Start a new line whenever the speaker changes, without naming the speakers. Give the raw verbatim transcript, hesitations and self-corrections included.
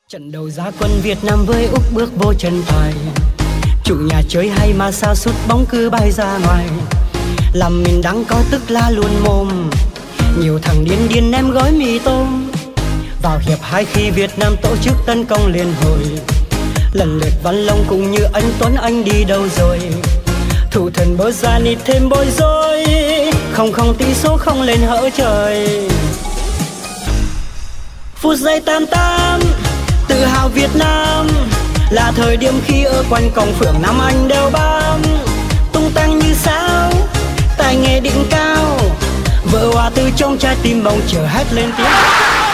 Trận đầu ra quân Việt Nam với Úc bước vô chân tài, chủ nhà chơi hay mà sao sút bóng cứ bay ra ngoài, làm mình đang có tức la luôn mồm. Nhiều thằng điên điên em gói mì tôm. Vào hiệp hai khi Việt Nam tổ chức tấn công liên hồi, lần lượt Văn Long cũng như anh Tuấn Anh đi đâu rồi. Thủ thần bơ ra nịt thêm bối rối, không không tỷ số không lên hỡ trời. Phút giây tám tám tự hào Việt Nam, là thời điểm khi ở quanh cổng phượng Nam Anh đều bám, tung tăng như sáo, tài nghệ đỉnh cao, vỡ hòa từ trong trái tim bỗng chờ hét lên tiếng.